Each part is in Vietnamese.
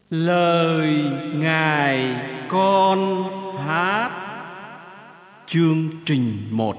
Lời Ngài con hát. Chương trình 1.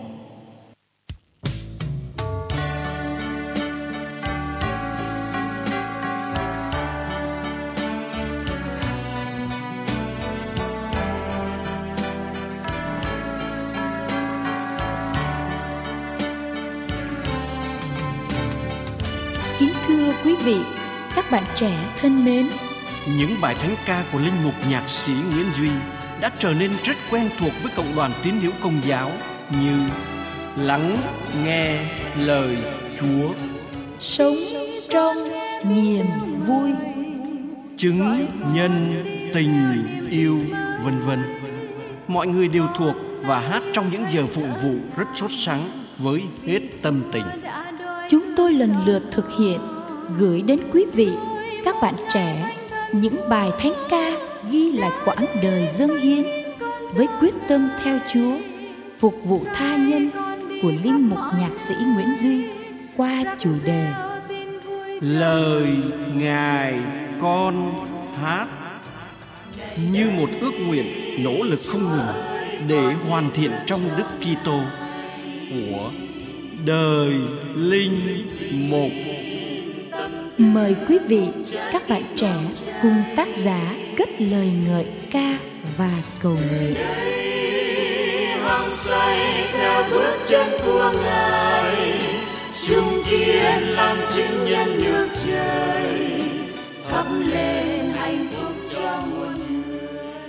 Kính thưa quý vị, các bạn trẻ thân mến, những bài thánh ca của linh mục nhạc sĩ Nguyễn Duy đã trở nên rất quen thuộc với cộng đoàn tín hữu Công giáo như Lắng nghe lời Chúa, Sống trong niềm vui, Chứng nhân tình yêu, vân vân. Mọi người đều thuộc và hát trong những giờ phụng vụ rất sốt sắng với hết tâm tình. chúng tôi lần lượt thực hiện gửi đến quý vị, các bạn trẻ, những bài thánh ca ghi lại quãng đời dâng hiến với quyết tâm theo Chúa, phục vụ tha nhân của linh mục nhạc sĩ Nguyễn Duy qua chủ đề Lời Ngài con hát, như một ước nguyện nỗ lực không ngừng để hoàn thiện trong Đức Kitô của đời linh mục. Mời quý vị, các bạn trẻ cùng tác giả cất lời ngợi ca và cầu nguyện. Hăng say theo bước chân của Ngài, chung kiên làm chứng nhân nước trời, thắp lên hạnh phúc cho muôn người.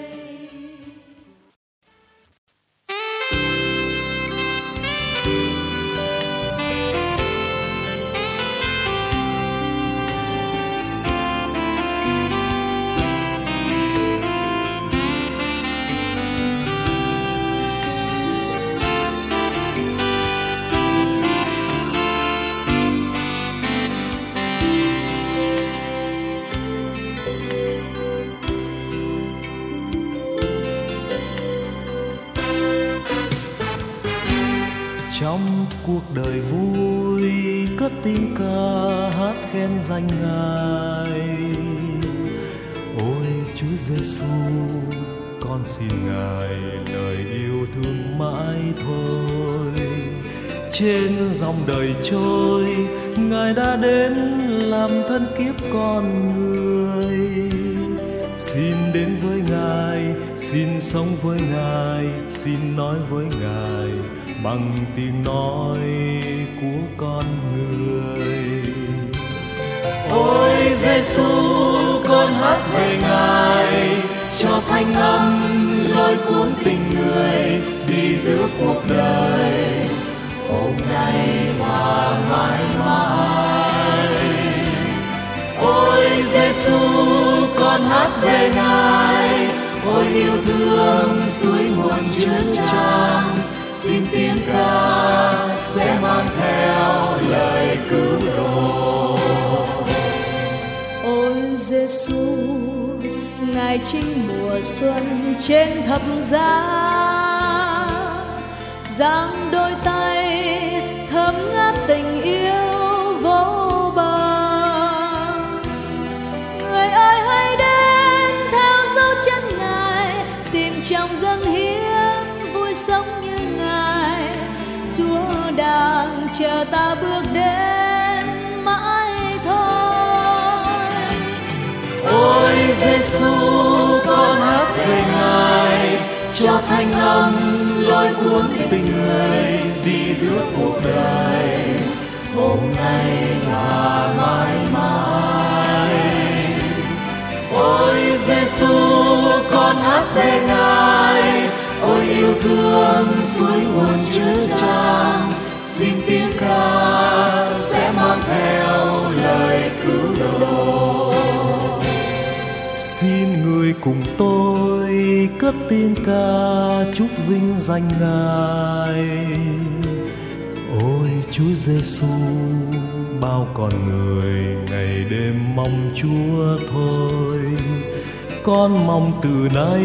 Trong cuộc đời vui cất tiếng ca hát khen danh Ngài. Ôi Chúa Giêsu, con xin Ngài lời yêu thương mãi thôi. Trên dòng đời trôi, Ngài đã đến làm thân kiếp con người. Xin đến với Ngài, xin sống với Ngài, xin nói với Ngài bằng tiếng nói của con người. Ôi Giêsu, con hát về Ngài, cho thanh âm lôi cuốn tình người đi giữa cuộc đời hôm nay và mãi mãi. Ôi Giêsu, con hát về Ngài, ôi yêu thương suối nguồn chứa chan. Xin tiếng ca sẽ mang theo lời cứu độ. Ôi Giêsu, Ngài chính mùa xuân trên thập giá, giang đôi tay thấm ngát tình yêu vô bờ. Người ơi hãy đến theo dấu chân Ngài, tìm trong dâng hiến vui sống như Ngài. Chúa đang chờ ta bước đến mãi thôi. Ôi Giêsu, con hát về Ngài, cho thanh âm lôi cuốn tình người đi giữa cuộc đời hôm nay và mãi mãi. Ôi Giêsu, con hát về Ngài, ôi yêu thương suối nguồn chứa chan. Xin tiếng ca sẽ mang theo lời cứu độ. Xin người cùng tôi cất tiếng ca chúc vinh danh Ngài. Ôi Chúa Giêsu, bao con người ngày đêm mong Chúa thôi. Con mong từ nay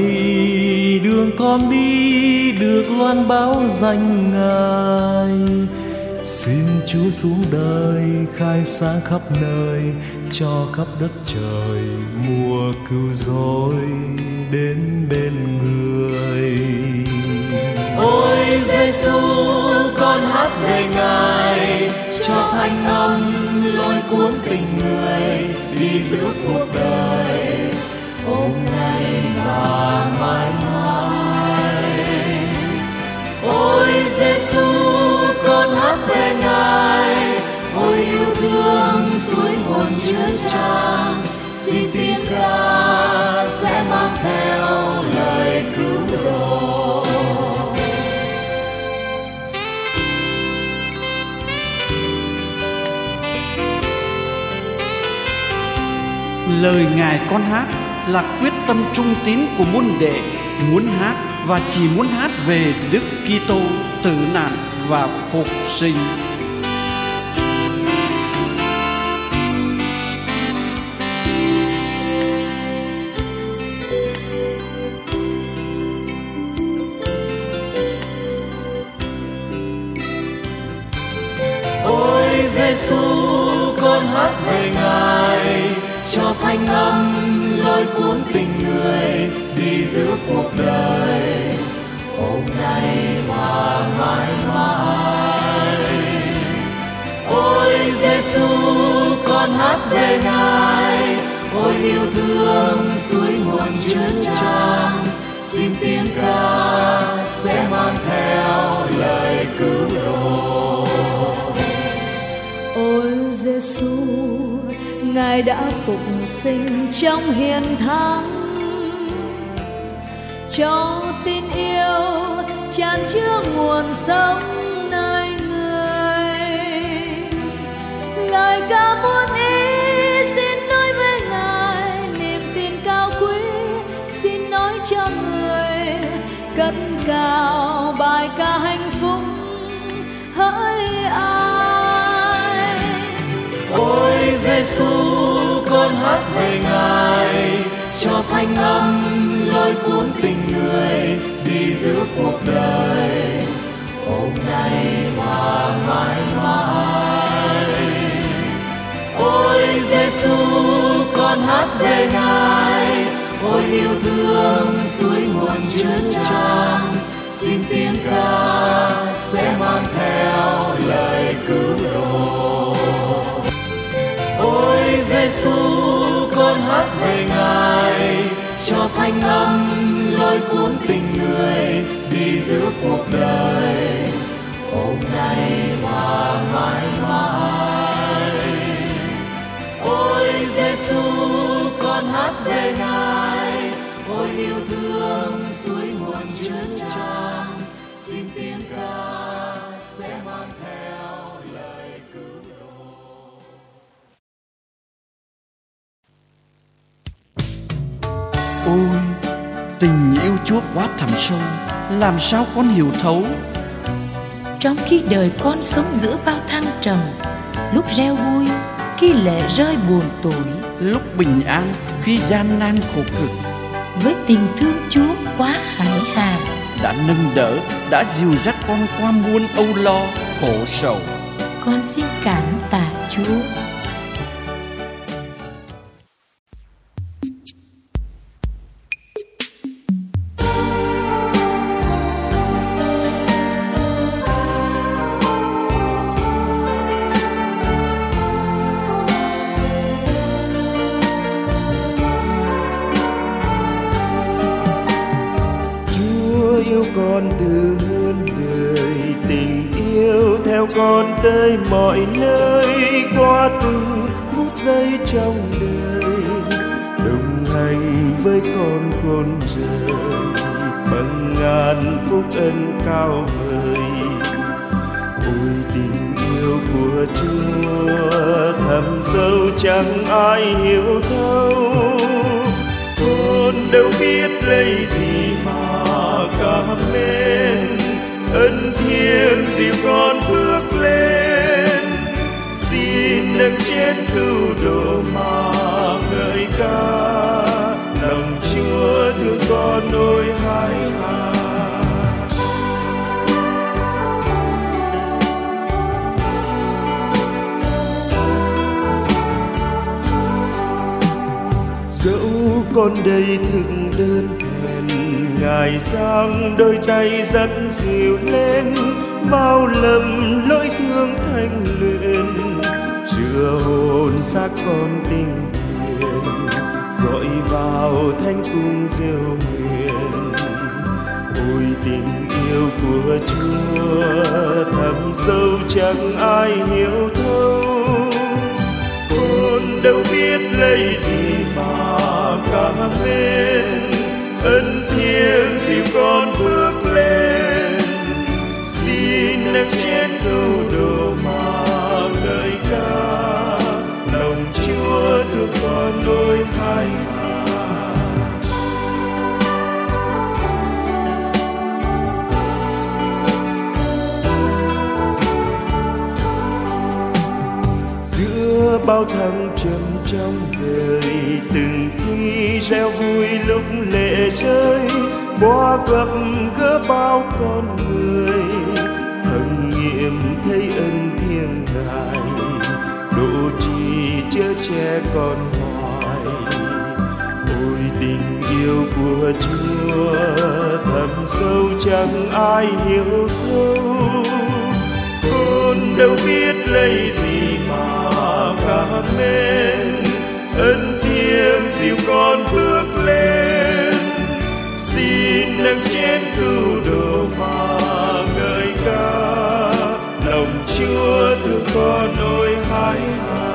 đường con đi được loan báo danh Ngài. Xin Chúa xuống đời khai sáng khắp nơi, cho khắp đất trời mùa cứu rỗi đến bên người. Ôi Giêsu, con hát về Ngài, cho thanh âm lôi cuốn tình người đi giữa cuộc đời hôm nay và mãi mãi. Ôi Giêsu, con hát về Ngài, ôi yêu thương suối nguồn chứa chan, xin tiếng ca sẽ mang theo lời cứu độ. Lời Ngài con hát là quyết tâm trung tín của môn đệ, muốn hát và chỉ muốn hát về Đức Kitô tử nạn và phục sinh. Ôi Giêsu, con hát về Ngài, cho thanh âm lôi cuốn tình người đi giữa cuộc đời hôm nay và mãi mãi. Ôi Giêsu, con hát về Ngài, ôi yêu thương suối nguồn chứa chan, xin tiếng ca sẽ mang theo lời cứu độ. Ôi Giêsu, Ngài đã phục sinh trong hiền thánh, cho tin yêu tràn chứa nguồn sống nơi người. Lời ca muôn ý xin nói với Ngài, niềm tin cao quý xin nói cho người, cất cao bài ca hạnh phúc hỡi ai. Ôi Giêsu, con hát về Ngài, cho thanh âm lôi cuốn tình người đi giữa cuộc đời hôm nay và mãi mãi. Ôi Giêsu, con hát về Ngài, ôi yêu thương suối nguồn chứa chan, xin tiếng ca sẽ mang theo lời cứu độ. Ôi Giêsu, con hát về Ngài, cho thanh âm lôi cuốn tình người đi giữa cuộc đời hôm nay và mãi mãi. Ôi Giêsu, con hát về Ngài, ôi yêu thương suối nguồn chứa chan, xin tiếng ca sẽ mang theo lời cứu độ. Ôi, tình yêu Chúa quá thẳm sâu, làm sao con hiểu thấu. Trong khi đời con sống giữa bao thăng trầm, lúc reo vui, khi lệ rơi buồn tủi, lúc bình an, khi gian nan khổ cực, với tình thương Chúa quá hải hà, đã nâng đỡ, đã dìu dắt con qua muôn âu lo, khổ sầu. con xin cảm tạ Chúa. Con từ muôn đời, tình yêu theo con tới mọi nơi, qua từng phút giây trong đời, đồng hành với con khôn trời, bằng ngàn phúc ân cao vời. Ôi tình yêu của Chúa thầm sâu chẳng ai hiểu thấu, con đâu biết lấy gì mà cảm mến, ân thiêng dìu con bước lên, xin nâng chén cứu độ mà ngợi ca, lòng Chúa thương con ôi hải hà. Dẫu con đây thực đơn hèn, Ngài giang đôi tay dắt dìu lên, bao lầm lỗi thương thanh luyện, rửa hồn xác con tình nguyện, gọi vào thanh cung diệu nguyện. Ôi tình yêu của Chúa thẳm sâu chẳng ai hiểu thấu, con đâu biết lấy gì mà cảm mến, ân thiêng dìu con bước lên. Xin nâng chén câu đồ mà ngợi ca, lòng Chúa thương con đôi hai hà. Giữa bao thăng trầm trong đời, từng khi reo vui lúc lệ rơi, qua gặp gỡ bao con người, thầm nghiệm thấy ân thiêng Ngài, độ trì chở che con hoài. Ôi tình yêu của Chúa thẳm sâu chẳng ai hiểu thấu, con đâu biết lấy gì mà cảm mến, ân thiêng dìu con bước lên. Xin nâng chén cứu độ mà ngợi ca, lòng Chúa thương con đôi hai hà.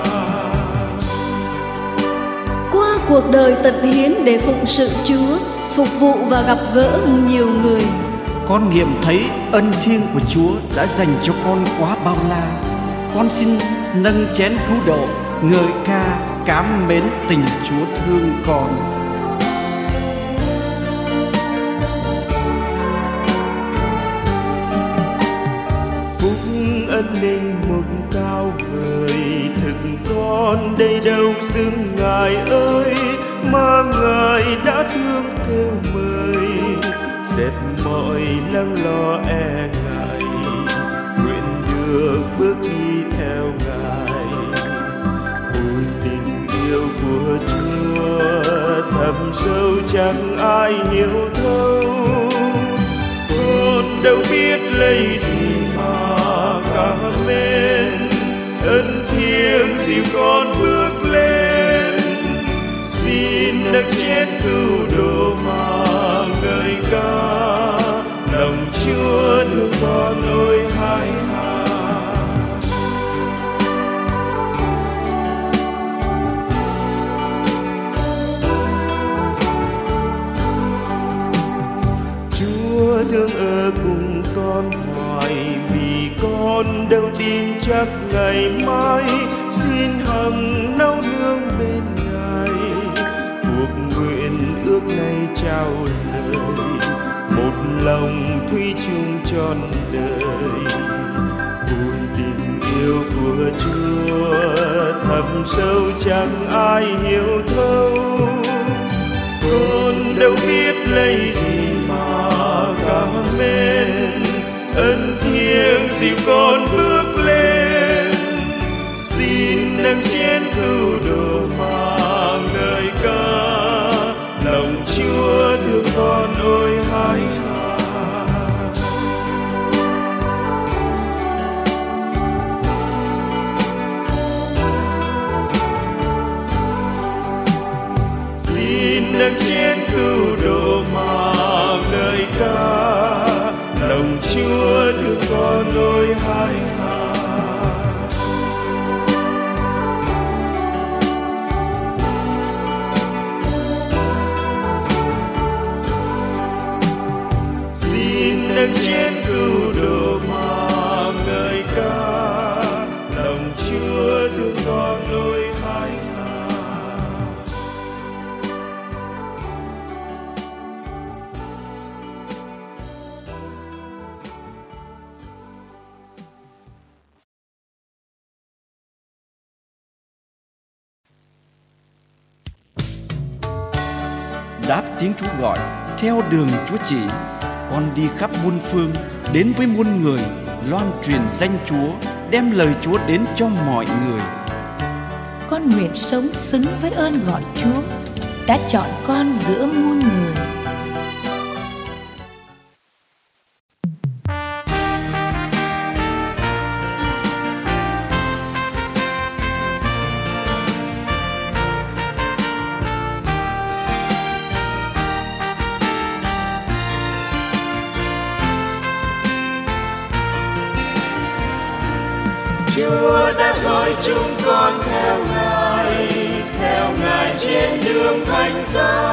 Qua cuộc đời tận hiến để phụng sự Chúa, phục vụ và gặp gỡ nhiều người, con nghiệm thấy ân thiêng của Chúa đã dành cho con quá bao la. Con xin nâng chén cứu độ, ngợi ca cảm mến tình Chúa thương con. Phúc ân linh mục cao vời, thực con đây đâu xứng Ngài ơi, mà Ngài đã thương kêu mời, dẹp mọi lắng lo e ngại, nguyện được bước đi theo Ngài. Ôi tình yêu của Chúa thẳm sâu chẳng ai hiểu thấu, con đâu biết lấy gì mà cảm mến, ân thiêng dìu con bước lên. Xin nâng chén cứu độ mà ngợi ca, lòng Chúa thương con đôi hai hà. Chúa thương ở cùng con hoài, vì con đâu tin chắc ngày mai xin hằng nấu nương bên Ngài. Cuộc nguyện ước này trao lời, một lòng thủy chung trọn đời. Ôi tình yêu của Chúa thẳm sâu chẳng ai hiểu thấu, con đâu biết lấy gì mà cảm mến, ân thiêng dìu con bước lên. Xin nâng chén cứu độ mà ngợi ca, lòng Chúa thương con đôi hai hà. Xin nâng chén cứu độ mà ngợi ca, lòng Chúa thương con đôi hai hà. Xin nâng chén cứu độ mà ngợi ca, lòng Chúa thương con đôi hai hà. Đáp tiếng Chúa gọi, theo đường Chúa chỉ, con đi khắp muôn phương, đến với muôn người, loan truyền danh Chúa, đem lời Chúa đến cho mọi người. Con nguyện sống xứng với ơn gọi Chúa, đã chọn con giữa muôn người. Chúa đã gọi chúng con theo Ngài trên đường thánh giá.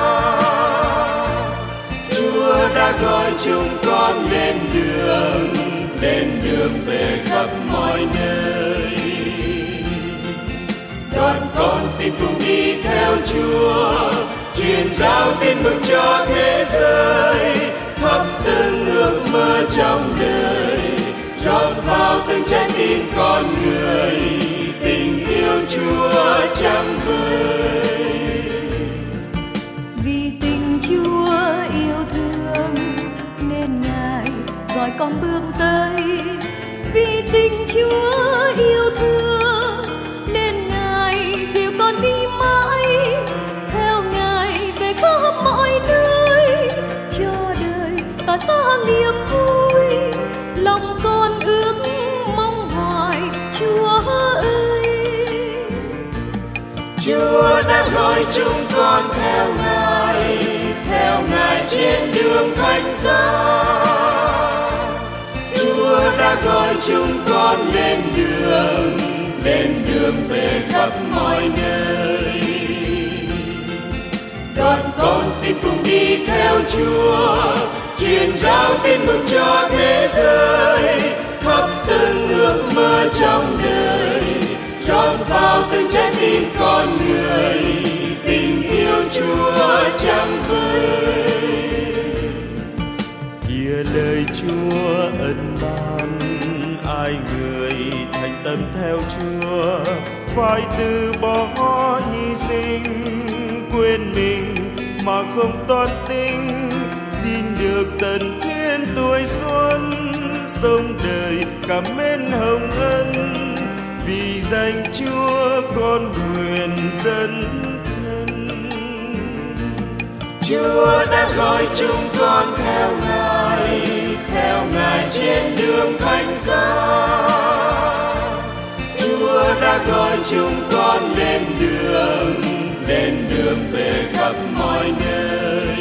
Chúa đã gọi chúng con lên đường về khắp mọi nơi. Đoàn con xin cùng đi theo Chúa, truyền rao tin mừng cho thế giới, thắp từng ước mơ trong đời, rót vào từng trái tim con người tình yêu Chúa chẳng vơi. Vì tình Chúa yêu thương nên Ngài gọi con bước tới. Vì tình Chúa yêu thương nên Ngài dìu con đi mãi, theo Ngài về khắp mọi nơi, cho đời tỏa sáng niềm vui. Lòng con ước mong hoài Chúa ơi. Chúa đã gọi chúng con theo Ngài trên đường thánh giá. Chúa đã gọi chúng con lên đường về khắp mọi nơi. Đoàn con xin cùng đi theo Chúa, truyền rao tin mừng cho thế giới, thắp từng ước mơ trong đời, rót vào từng trái tim con người tình yêu Chúa chẳng vơi. Kia lời Chúa ân ban, ai người thành tâm theo Chúa phải từ bỏ hy sinh, quên mình mà không toan tính, xin được tận hiến tuổi xuân, sống đời cảm mến hồng ân. Vì danh Chúa con nguyện dấn thân. Chúa đã gọi chúng con theo Ngài trên đường thánh giá. Chúa đã gọi chúng con lên đường về khắp mọi nơi.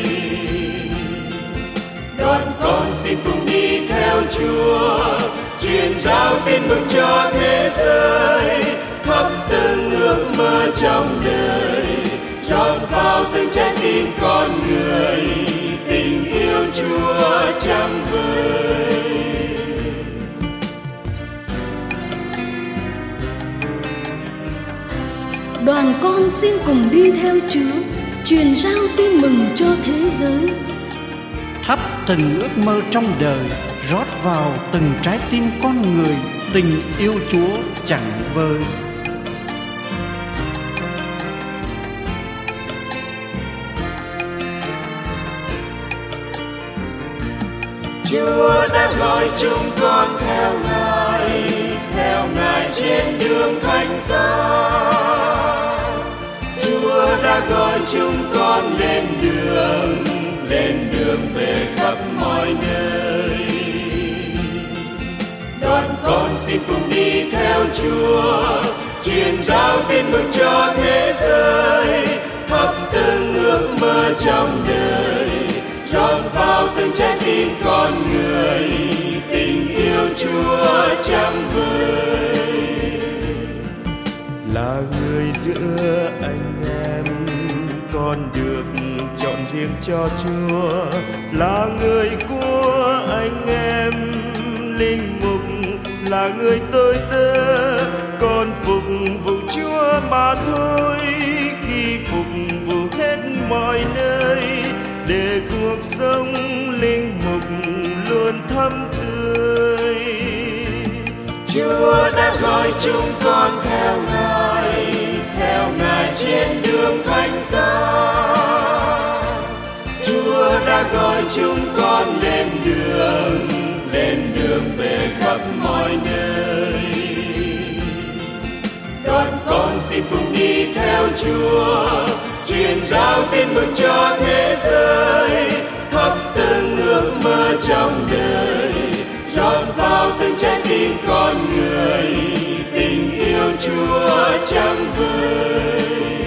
Đoàn con xin cùng đi theo Chúa, truyền rao tin mừng cho thế giới, thắp từng ước mơ trong đời, rót vào từng trái tim con người tình yêu Chúa chẳng vơi. Đoàn con xin cùng đi theo Chúa, truyền rao tin mừng cho thế giới, thắp từng ước mơ trong đời, rót vào từng trái tim con người tình yêu Chúa chẳng vơi. Chúa đã gọi chúng con theo Ngài trên đường thánh giá. Chúa đã gọi chúng con lên đường về khắp mọi nơi. Đoàn con xin cùng đi theo Chúa, truyền rao tin mừng cho thế giới, thắp từng ước mơ trong đời, rót vào từng trái tim con người tình yêu Chúa chẳng vơi. Là người giữa anh em, con được chọn riêng cho Chúa, là người của anh em. Linh mục là người tôi tớ, con phục vụ Chúa mà thôi. Khi phục vụ hết mọi nơi, để cuộc sống linh mục luôn thắm tươi. Chúa đã gọi chúng con theo Ngài trên đường thánh giá. Chúa đã gọi chúng con lên đường về khắp mọi nơi. Đoàn con xin cùng đi theo Chúa, truyền rao tin cho thế giới, khắp từng ước mơ trong đời, rót vào từng trái tim con người, tình yêu Chúa chẳng vời.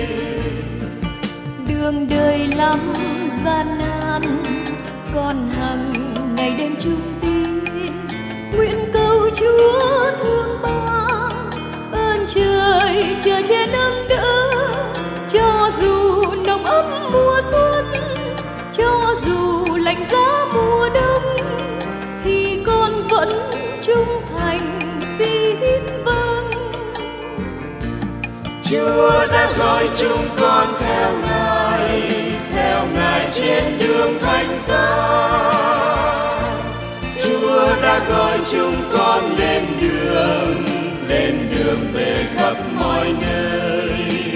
Đường đời lắm gian nan, con hằng ngày đêm chung tin, nguyện cầu Chúa thương ban ơn trời chờ che nâng đỡ, cho dù nồng ấm mùa xuân, cho dù lạnh giá mùa đông, thì con vẫn trung thành xin vâng. Chúa đã gọi chúng con theo Ngài trên đường thánh giá. Chúa đã gọi chúng con lên đường về khắp mọi nơi.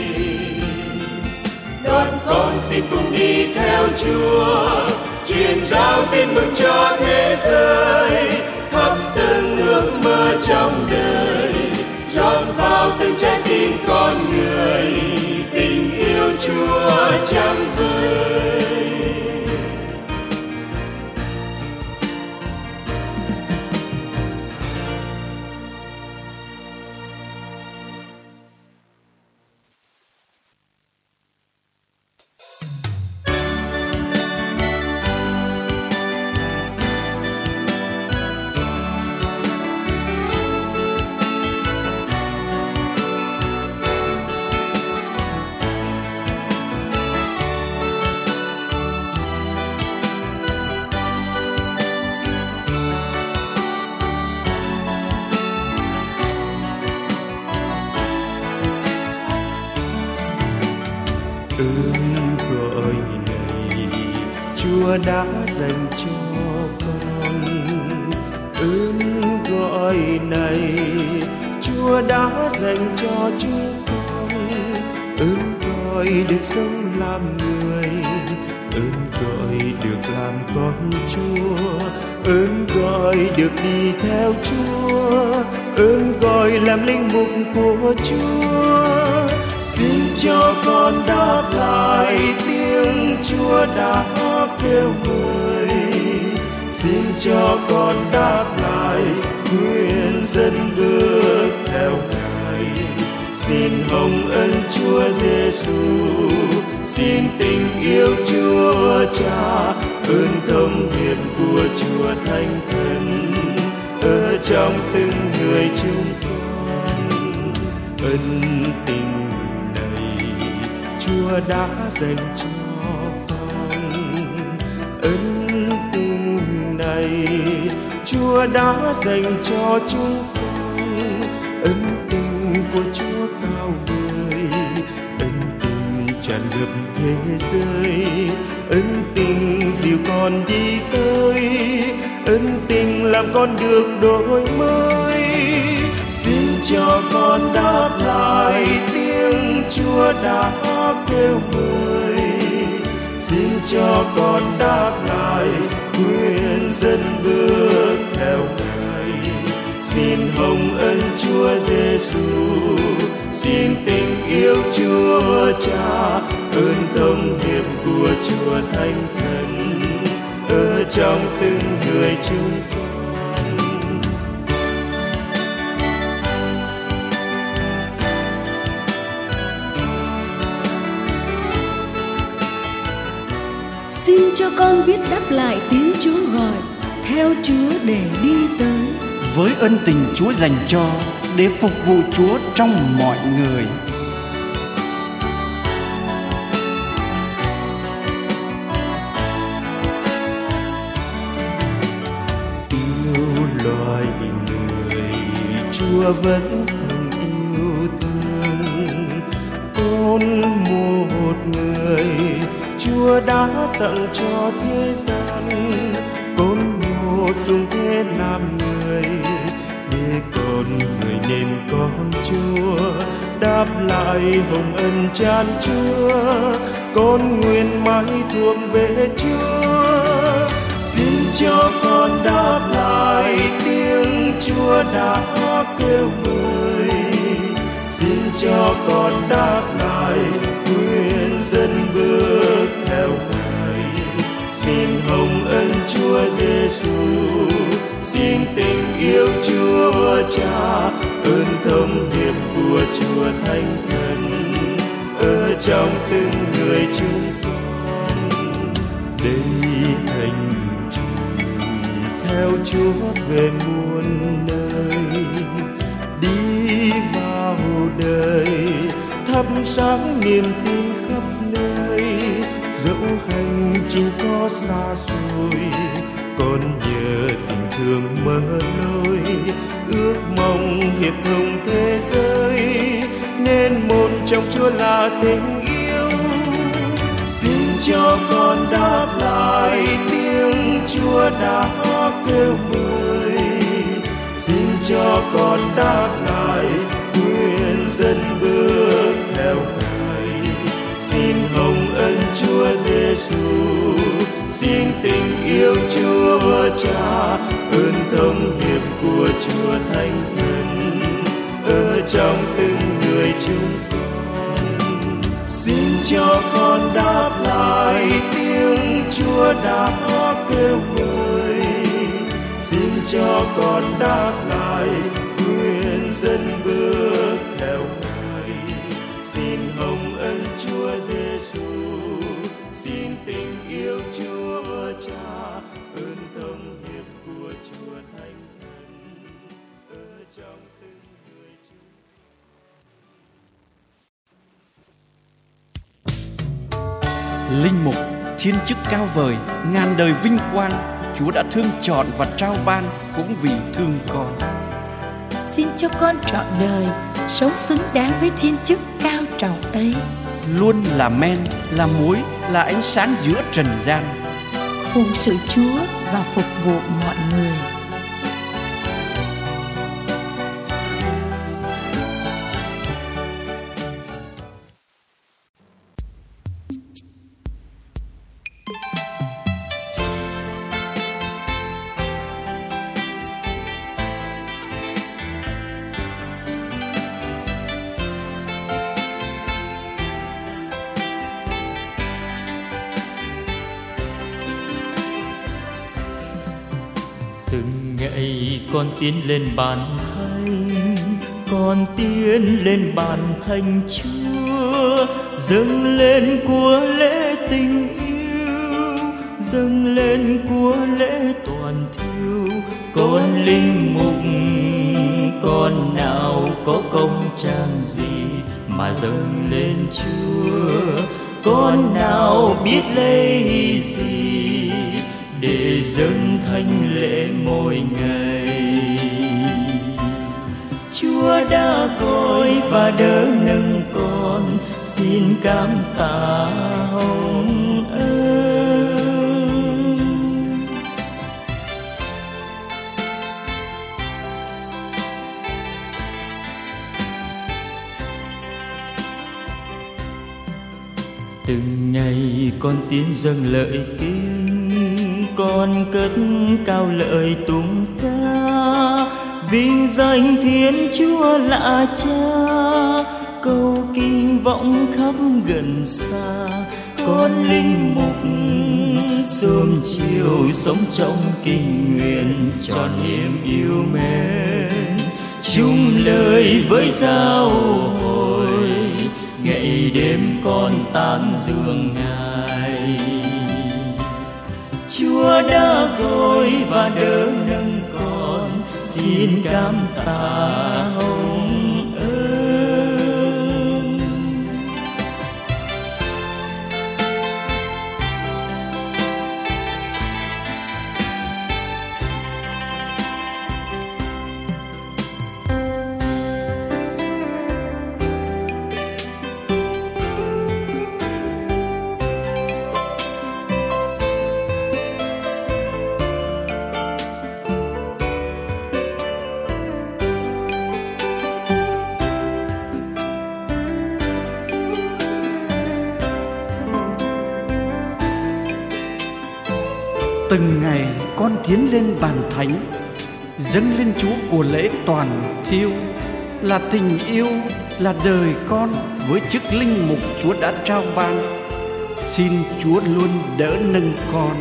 Đoàn con xin cùng đi theo Chúa, truyền rao tin mừng cho thế giới, khắp từng ước mơ trong đời, rót vào từng trái tim con người, tình yêu Chúa chẳng vời. Chúa đã dành cho con, ơn gọi này Chúa đã dành cho chúng con, ơn gọi được sống làm người, ơn gọi được làm con Chúa, ơn gọi được đi theo Chúa, ơn gọi làm linh mục của Chúa. Xin cho con đáp lại tiếng Chúa đã kêu gọi, xin cho con đáp lại nguyện dân bước theo Ngài. Xin hồng ân Chúa Giêsu, xin tình yêu Chúa Cha, ơn thông hiệp của Chúa Thánh Thần ở trong từng người chúng con. Ân tình này Chúa đã dành cho con, ân tình này Chúa đã dành cho chúng con, ân tình của Chúa cao vời, ân tình tràn ngập thế giới, ân tình dìu con đi tới, ân tình làm con được đổi mới. Xin cho con đáp lại tiếng Chúa đã kêu mời, xin cho con đáp lại nguyện dân bước theo Ngài. Xin hồng ân Chúa Giêsu, xin tình yêu Chúa Cha, ơn thông hiệp của Chúa Thánh Thần ở trong từng người chúng con. Xin cho con biết đáp lại tiếng Chúa gọi, theo Chúa để đi tới. Với ân tình Chúa dành cho để phục vụ Chúa trong mọi người. Yêu loài người, Chúa vẫn yêu thương. Con một người Chúa đã tặng cho thế gian, con ngộ xuống thế làm người, để con người nên con Chúa đáp lại hồng ân chan chứa. Con nguyện mãi thuộc về Chúa, xin cho con đáp lại tiếng Chúa đã kêu mời. Xin cho con đáp lại nguyện dân bước theo trong từng người chúng con. Đây hành trình theo Chúa về muôn nơi, đi vào đời thắp sáng niềm tin khắp nơi. Dẫu hành trình có xa xôi, con nhờ tình thương mở lối, ước mong hiệp thông thế giới, nên một trong Chúa là tình yêu. Xin cho con đáp lại tiếng Chúa đã kêu mời, xin cho con đáp lại nguyện dân bước theo Ngài. Xin hồng ân Chúa Giêsu, xin tình yêu Chúa Cha, ơn thông hiệp của Chúa Thánh Thần ở trong từng người chúng con. Xin cho con đáp lại tiếng Chúa đã kêu mời, xin cho con đáp lại nguyện dân bước theo Ngài. Xin hồng ân Chúa Giêsu, xin tình yêu Chúa Cha, ơn thông hiệp của Chúa Thánh Thần ở trong từng người chúng. Linh mục, thiên chức cao vời, ngàn đời vinh quang, Chúa đã thương chọn và trao ban cũng vì thương con. Xin cho con trọn đời sống xứng đáng với thiên chức cao trọng ấy, Luôn là men, là muối, là ánh sáng giữa trần gian, phụng sự Chúa và phục vụ mọi người. Từng ngày con tiến lên bàn thánh, con tiến lên bàn thánh Chúa, dâng lên của lễ tình yêu, dâng lên của lễ toàn thiêu. Con linh mục, con nào có công trang gì mà dâng lên Chúa, con nào biết lấy gì để dâng thánh lễ mỗi ngày. Chúa đã gọi và đỡ nâng con, xin cảm tạ hồng ơn. Từng ngày con tiến dâng lợi kinh, con cất cao lời tung ca, vinh danh Thiên Chúa lạ Cha, câu kinh vọng khắp gần xa. Con linh mục sớm chiều sống trong kinh nguyện, tròn niềm yêu mến, chung lời với giáo hội, ngày đêm con tán dương Ngài. Chúa đã gọi và đỡ nâng con, xin cảm tạ hồng ơn. Từng ngày con tiến lên bàn thánh, dâng lên Chúa của lễ toàn thiêu, là tình yêu, là đời con với chức linh mục Chúa đã trao ban. Xin Chúa luôn đỡ nâng con.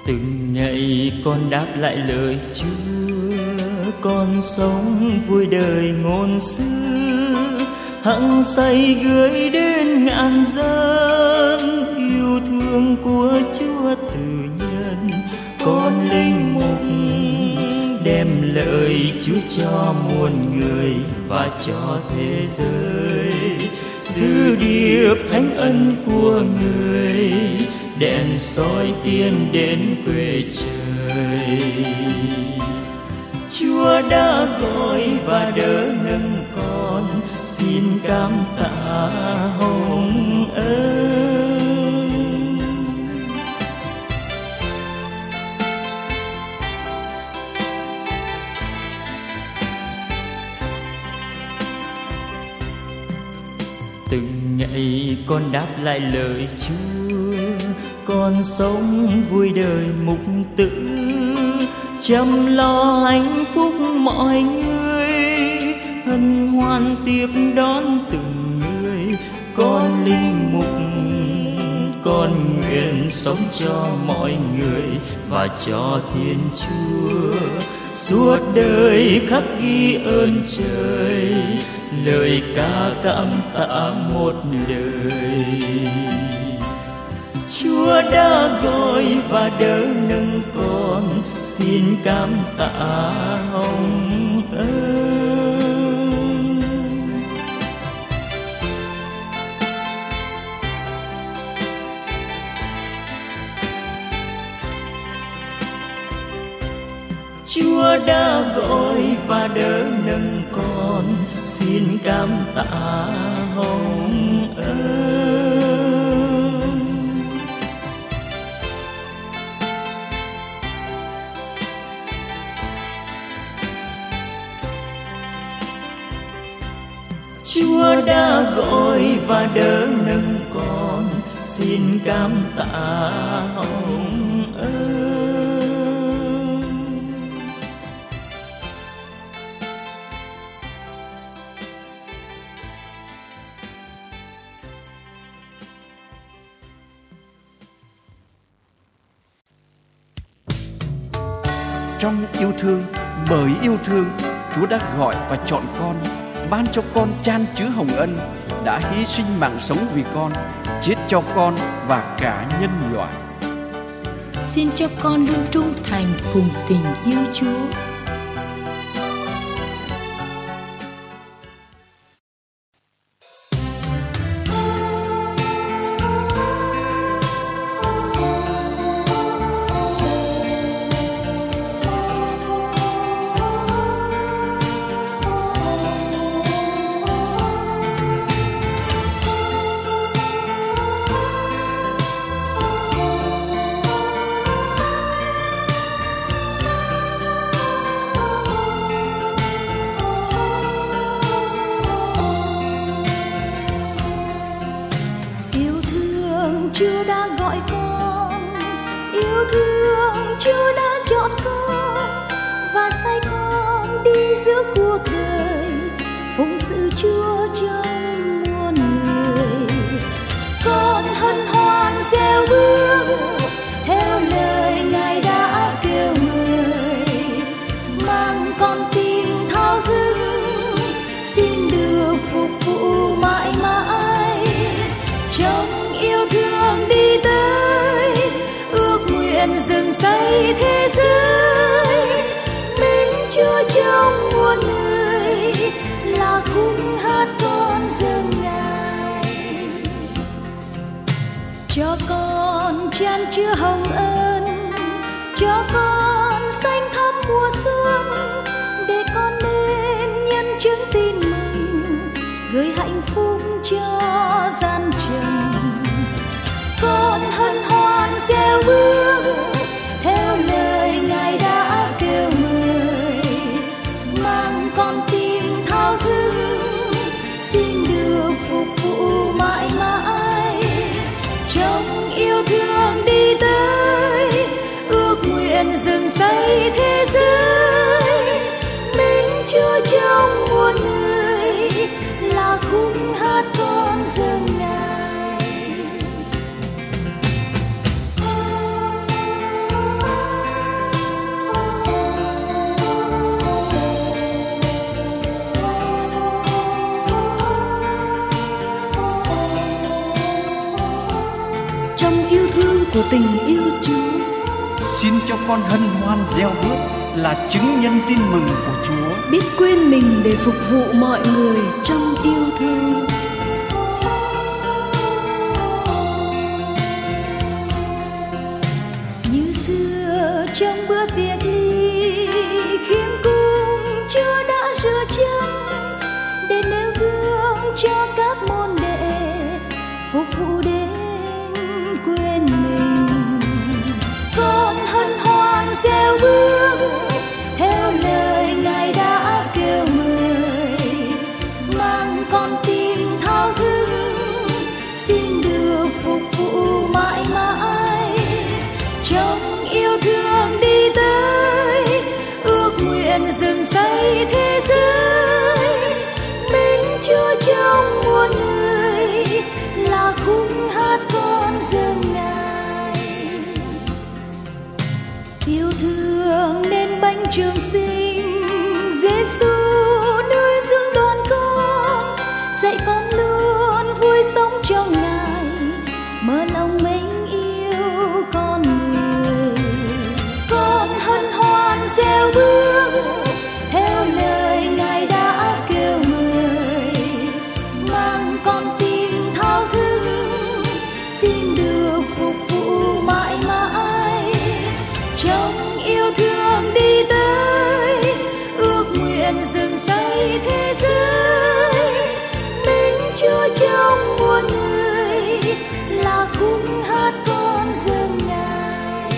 Từng ngày con đáp lại lời Chúa, con sống vui đời ngôn sứ, hăng say gửi đến ngàn dân. Yêu thương của Chúa từ nhân, con linh mục đem lời Chúa cho muôn người và cho thế giới. Sứ điệp thánh ân của người, đèn soi tiên đến quê trời. Chúa đã gọi và đỡ nâng con, xin cảm tạ hồng ân. Từng ngày con đáp lại lời Chúa, con sống vui đời mục tử, chăm lo hạnh phúc mọi người, hân hoan tiếp đón từng người. Con linh mục, con nguyện sống cho mọi người và cho Thiên Chúa, suốt đời khắc ghi ơn trời, lời ca cảm tạ một lời. Chúa đã gọi và đỡ nâng con, xin cảm tạ hồng ân. Chúa đã gọi và đỡ nâng con, xin cảm tạ hồng ân. Chúa đã gọi và đỡ nâng con, xin cảm tạ hồng ân. Trong yêu thương, bởi yêu thương, Chúa đã gọi và chọn con, ban cho con chan chứa hồng ân, đã hy sinh mạng sống vì con, chết cho con và cả nhân loại. Xin cho con luôn trung thành cùng tình yêu Chúa. Chúa đã gọi con, yêu thương Chúa đã chọn con và sai con đi giữa cuộc đời, phụng sự Chúa trong muôn người. Con hân hoan reo bước theo lời Ngài đã kêu người, mang con tim thao thức xin được phục vụ mãi mãi. Trong yêu thương đi tới, ước nguyện dựng xây thế giới. Mến Chúa trong muôn người là khúc hát con dâng Ngài. Cho con chan chứa hồng ân, cho con xanh thắm mùa xuân, để con nên nhân chứng tin mừng, gửi hạnh phúc cho gian trần. Con hân hoan reo bước theo lời Ngài đã kêu mời, mang con tim thao thức xin được phục vụ mãi mãi. Trong yêu thương đi tới, ước nguyện dựng xây thế giới. Mến Chúa trong muôn người là khúc hát con dâng Ngài. của tình yêu Chúa. Xin cho con hân hoan reo bước là chứng nhân tin mừng của Chúa, biết quên mình để phục vụ mọi người trong yêu thương. Như xưa trong bữa tiệc ly, khiêm cung Chúa đã rửa chân để nêu gương cho các môn đệ phục vụ đến quên mình. Con hân hoan reo bước theo lời Ngài đã kêu mời, mang con tim thao thức xin được phục vụ mãi mãi. Trong yêu thương đi tới, ước nguyện dựng xây thế giới. Mến Chúa trong muôn người là khúc hát con dâng Ngài. Yêu thương nên bánh trường sinh, Giêsu nuôi dưỡng đoàn con, dạy con luôn vui sống trong Ngài, mở lòng mến yêu con người. Con hân hoan reo bước theo lời Ngài đã kêu mời, mang con tim thao thức xin được phục vụ mãi mãi. Trong yêu thương đi tới, ước nguyện dựng xây thế giới. Mến Chúa trong muôn người là khúc hát con dâng Ngài.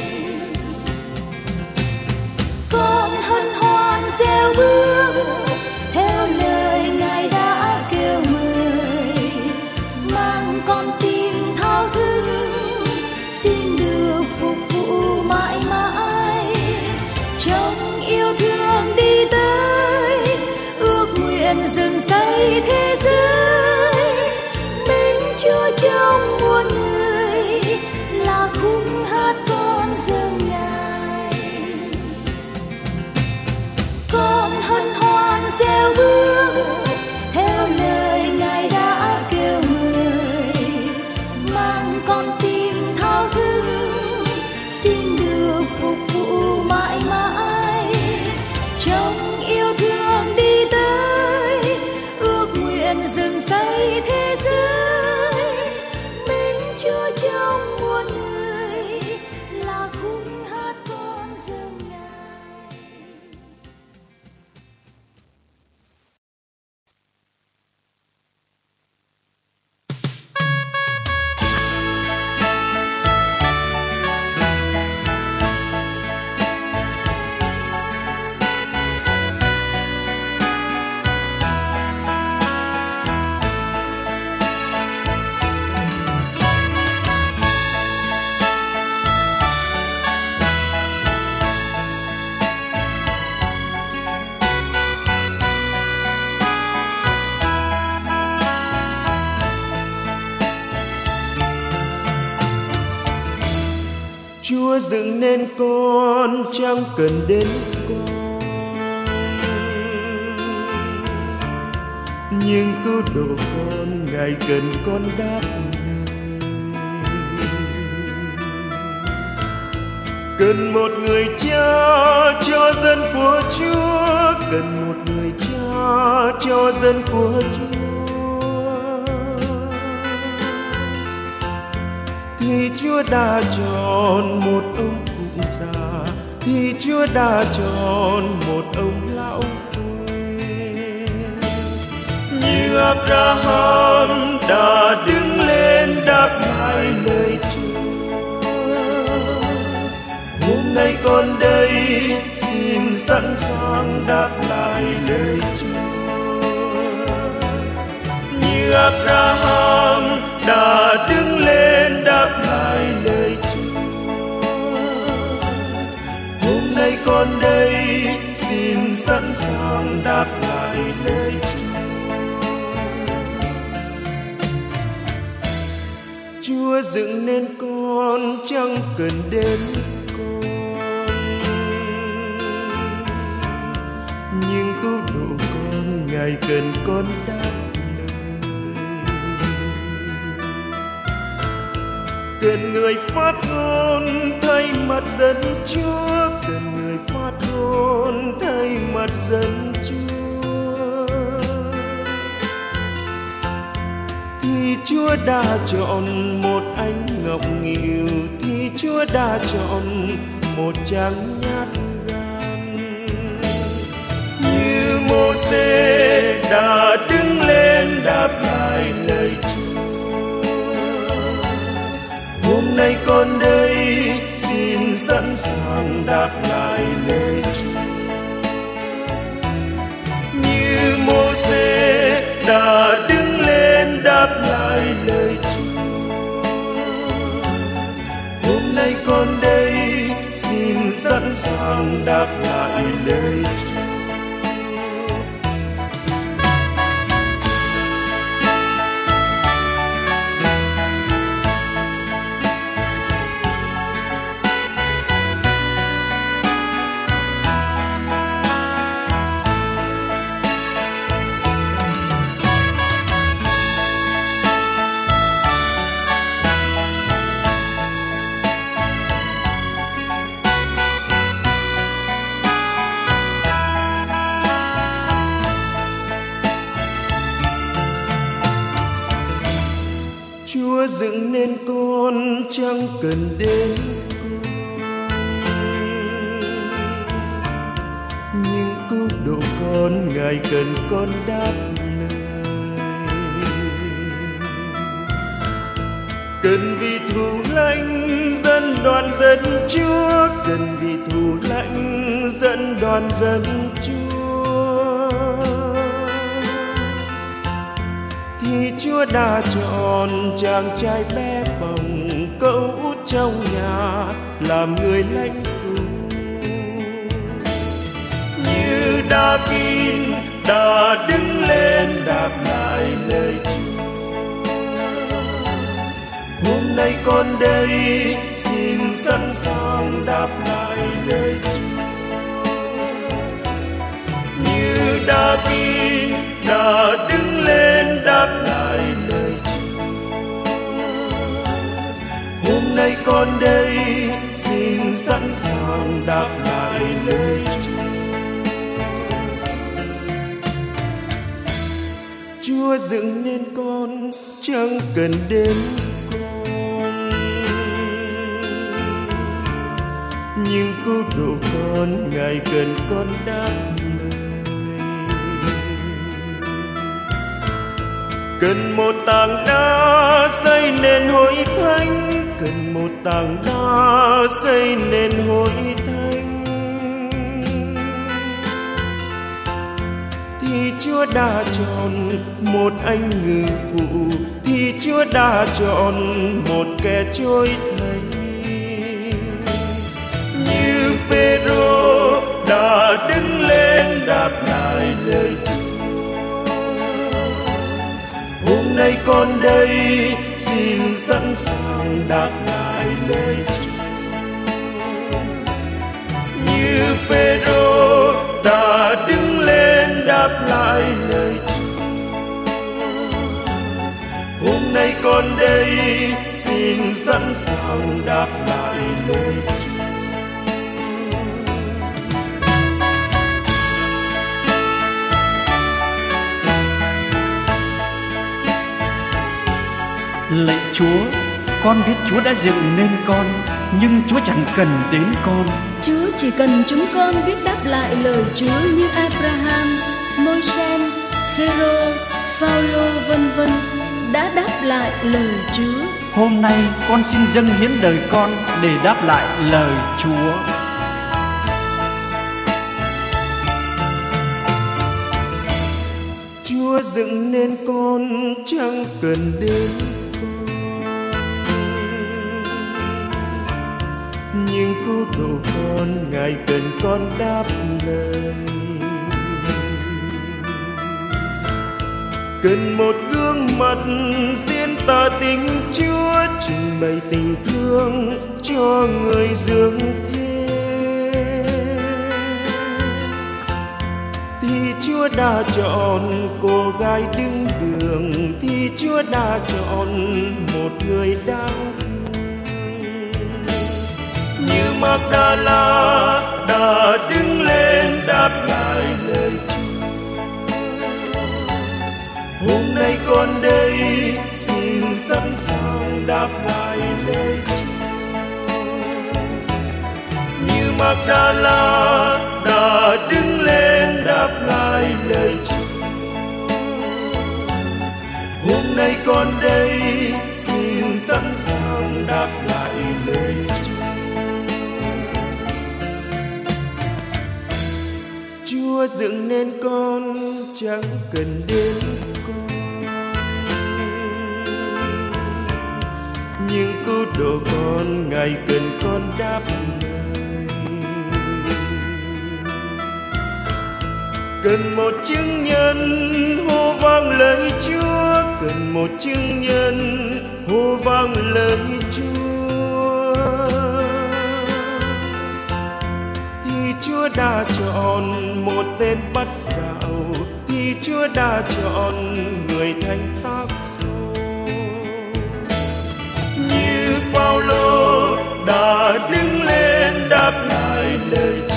Con hân hoan reo bước theo lời Ngài đã kêu mời, mang con tim thao thức xin được phục vụ mãi mãi. Trong yêu thương đi tới, ước nguyện dựng xây thế giới. Mến Chúa trong muôn người là khúc hát con dâng Ngài. Con hân hoan reo bước theo lời Ngài đã kêu mời, mang con tim thao thức xin được phục vụ mãi mãi. Trong yêu thương đi tới, ước nguyện dựng xây thế giới. Mến Chúa trong muôn người là khúc hát con dâng Ngài. Chúa dựng nên con chẳng cần đến con, nhưng cứu độ con Ngài cần con đáp lời. Cần một người cha cho dân của Chúa, cần một người cha cho dân của Chúa. Thì Chúa đã chọn một ông cụ già, thì Chúa đã chọn một ông lão quê. Như Abraham đã đứng lên đáp lại lời Chúa. Hôm nay con đây xin sẵn sàng đáp lại lời Chúa. Như Abraham đã đứng lên đáp lại lời Chúa. Hôm nay con đây xin sẵn sàng đáp lại lời Chúa. Chúa dựng nên con chẳng cần đến con, nhưng cứu độ con Ngài cần con đáp. Cần người phát ngôn thay mặt dân Chúa, cần người phát ngôn thay mặt dân Chúa. Thì Chúa đã chọn một anh ngọc nghịu, thì Chúa đã chọn một chàng nhát gan. Như Mô-sê đã đứng lên đáp lại lời Chúa. Hôm nay con đây xin sẵn sàng đáp lại lời Chúa. Như Mô-sê đã đứng lên đáp lại lời Chúa. Hôm nay con đây xin sẵn sàng đáp lại lời Chúa. Chúa dựng nên con chẳng cần đến con, nhưng cứu độ con Ngài cần con đáp lời. Cần vì thủ lãnh dẫn đoàn dân Chúa, cần vì thủ lãnh dẫn đoàn dân Chúa. Thì Chúa đã chọn chàng trai bé bỏng cậu út trong nhà làm người lãnh tụ. Như Đa-vít đã đứng lên đáp lại lời Chúa. Hôm nay con đây xin sẵn sàng đáp lại lời Chúa. Như Đa-vít đã đứng lên đáp lại lời Chúa. Hôm nay con đây xin sẵn sàng đáp lại lời Chúa. Chúa dựng nên con chẳng cần đến con, nhưng cứu độ con Ngài cần con đáp lời. Cần một tảng đá xây nên hội thánh, cần một tảng đá xây nên hội thánh. Thì Chúa đã chọn một anh ngự phụ, thì Chúa đã chọn một kẻ trôi thầy. Như Phêrô đã đứng lên đáp lại lời Chúa. Hôm nay con đây xin sẵn sàng đáp lại lời Chúa. Như Phêrô đã đứng lên đáp lại lời Chúa. Hôm nay con đây xin sẵn sàng đáp lại lời Chúa. Lạy Chúa, con biết Chúa đã dựng nên con, nhưng Chúa chẳng cần đến con. Chúa chỉ cần chúng con biết đáp lại lời Chúa như Abraham, Môi-se, Phêrô, Phao-lô vân vân đã đáp lại lời Chúa. Hôm nay con xin dâng hiến đời con để đáp lại lời Chúa. Chúa dựng nên con chẳng cần đến con, nhưng cứu độ con Ngài cần con đáp lời. Cần một gương mặt diễn tả tình Chúa, trình bày tình thương cho người dưỡng thế. Thì Chúa đã chọn cô gái đứng đường, thì Chúa đã chọn một người đáng thương. Magdala đã đứng lên đáp lại lời Chúa. Hôm nay con đây xin sẵn sàng đáp lại lời Chúa. Như Magdala đã đứng lên đáp lại lời Chúa. Hôm nay con đây xin sẵn sàng đáp lại lời Chúa. Chúa dựng nên con chẳng cần đến con, nhưng cứu độ con Ngài cần con đáp lời. Cần một chứng nhân hô vang lời Chúa, cần một chứng nhân hô vang lời Chúa. Thì Chúa đã chọn một tên bắt đạo, thì Chúa đã chọn người thánh tác số. Như Phaolô đã đứng lên đáp lại lời Chúa.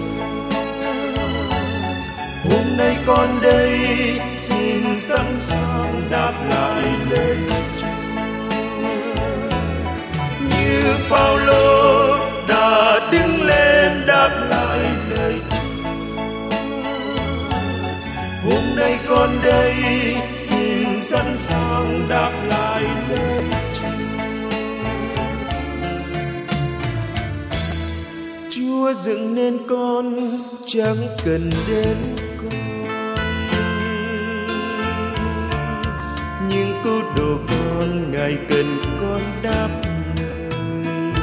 Hôm nay con đây xin sẵn sàng đáp lại lời Chúa. Như Phaolô đã đứng lên đáp lại lời Chúa. Hôm nay con đây xin sẵn sàng đáp lại lời Chúa. Chúa dựng nên con chẳng cần đến con, nhưng cứu độ con Ngài cần con đáp lời.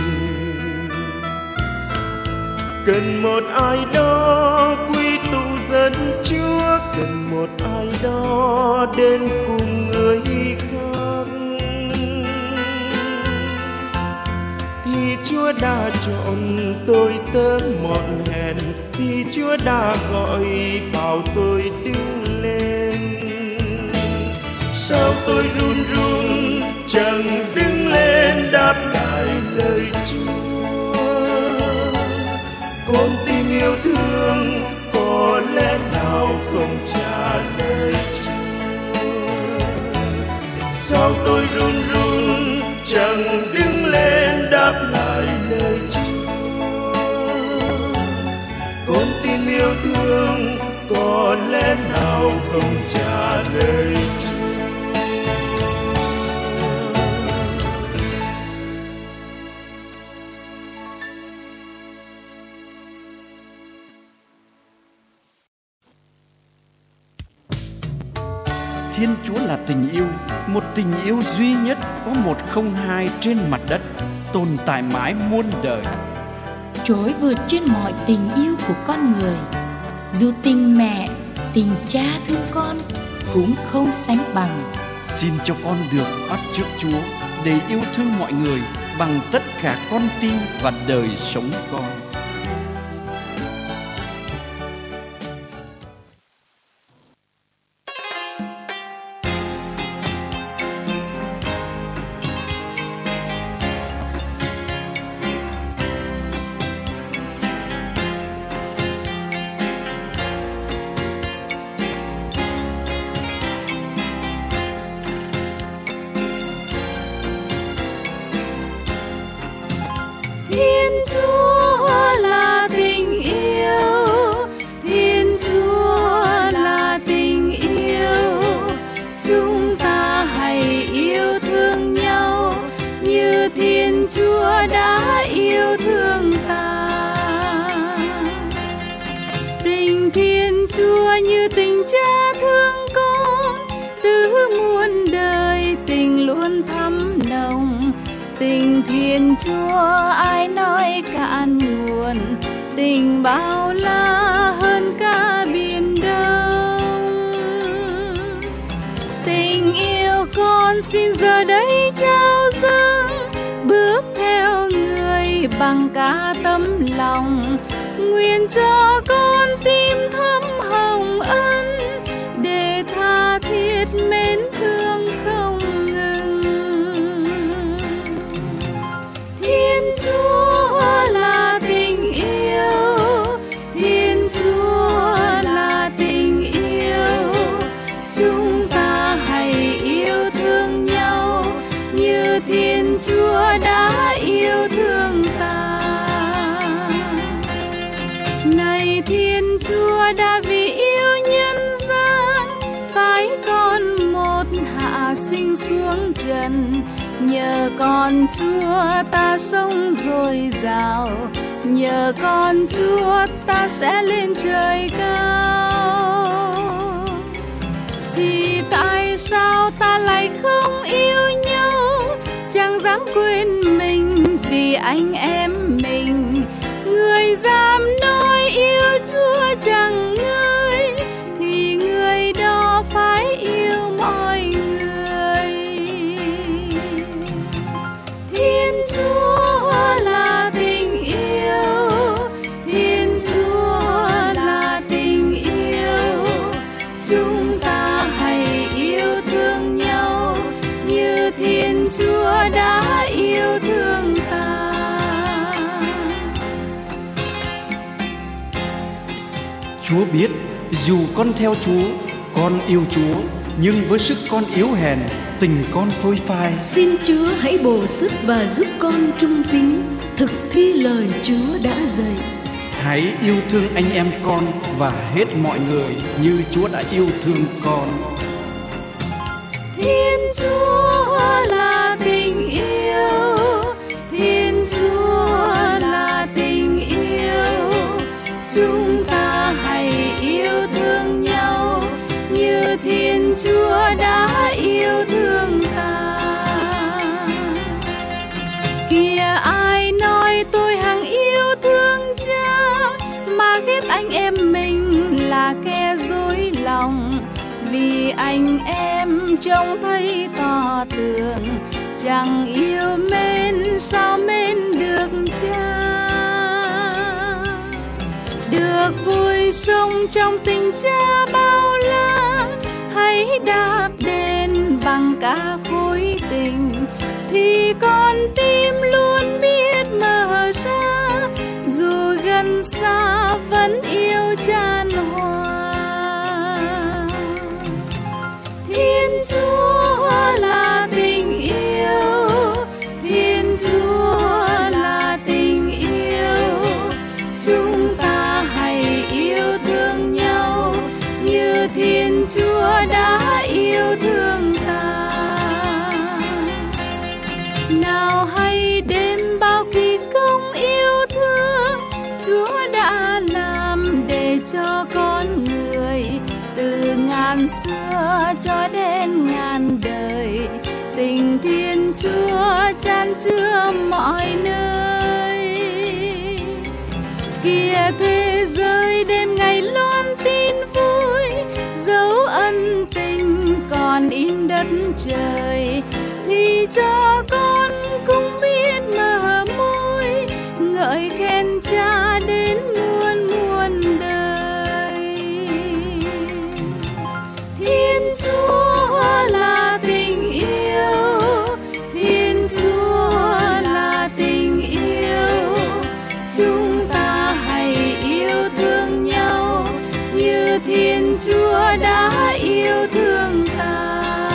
Cần một ai đó quy tụ dân Chúa, cần một ai đó đến cùng người khác, thì Chúa đã chọn tôi tớ mọn hèn, thì Chúa đã gọi bảo tôi đứng lên. Sao tôi run run chẳng đứng lên đáp lại lời Chúa? Con tim yêu thương có lẽ nào không trả lời Chúa? Sao tôi run run chẳng đứng lên đáp lại lời Chúa? Con tim yêu thương có lẽ nào không trả lời Chúa? Thiên Chúa là tình yêu, một tình yêu duy nhất, có một không hai trên mặt đất, tồn tại mãi muôn đời. Trỗi vượt trên mọi tình yêu của con người. Dù tình mẹ, tình cha thương con cũng không sánh bằng. Xin cho con được bắt trước Chúa để yêu thương mọi người bằng tất cả con tim và đời sống con. Thiên Chúa là tình yêu, Thiên Chúa là tình yêu. Chúng ta hãy yêu thương nhau như Thiên Chúa đã yêu thương ta. Tình Thiên Chúa như tình cha thương con, từ muôn đời tình luôn thắm nồng. Tình Thiên Chúa ai nói cạn nguồn, tình bao la hơn cả biển đông. Tình yêu con xin giờ đây trao dâng, bước theo người bằng cả tấm lòng. Nguyện cho con tim thắm hồng ân, để tha thiết mến thương không ngừng. Thiên Chúa là con Chúa ta sống dồi dào, nhờ con Chúa ta sẽ lên trời cao. Thì tại sao ta lại không yêu nhau, chẳng dám quên mình vì anh em mình? Người dám nói yêu Chúa chẳng ngơi, thì người đó phải yêu mọi người. Thiên Chúa là tình yêu, Thiên Chúa là tình yêu. Chúng ta hãy yêu thương nhau như Thiên Chúa đã yêu thương ta. Chúa biết dù con theo Chúa, con yêu Chúa, nhưng với sức con yếu hèn, tình con phôi phai. Xin Chúa hãy bổ sức và giúp con trung tín, thực thi lời Chúa đã dạy. Hãy yêu thương anh em con và hết mọi người như Chúa đã yêu thương con. Thiên Chúa là tình yêu, Thiên Chúa là tình yêu. Chúng ta hãy yêu thương nhau như Thiên Chúa đã yêu thương ta. Kìa ai nói tôi hằng yêu thương Cha mà ghét anh em mình là kẻ dối lòng. Vì anh em trông thấy tỏ tường, chẳng yêu mến sao mến được Cha. Được vui sống trong tình Cha bao la, hãy đạp đền bằng cả khối tình, thì con tim luôn biết mở ra, dù gần xa vẫn yêu chan hòa. Thiên Chúa là tình yêu, Thiên Chúa là tình yêu. Chúng ta hãy yêu thương nhau như Thiên Chúa đã yêu thương ta. Nào hãy đêm bao kỳ công yêu thương Chúa đã làm để cho con người, từ ngàn xưa cho đến ngàn đời. Tình Thiên Chúa chan chứa mọi nơi. Kìa thế giới đêm ngày loan tin vui, dấu ân tình còn in đất trời. Thì cho con cũng biết mở môi, ngợi khen Cha đến muôn muôn đời. Thiên Chúa là tình yêu, Thiên Chúa là tình yêu. Chúng ta hãy yêu thương nhau như Thiên Chúa đã yêu thương ta.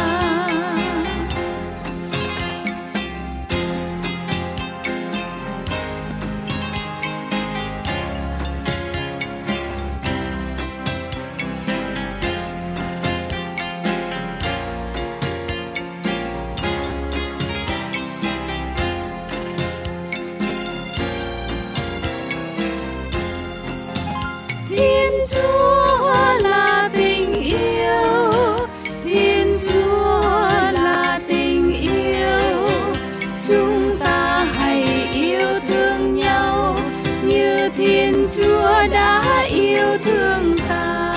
Thiên Chúa là tình yêu, Thiên Chúa là tình yêu. Chúng ta hãy yêu thương nhau như Thiên Chúa đã yêu thương ta.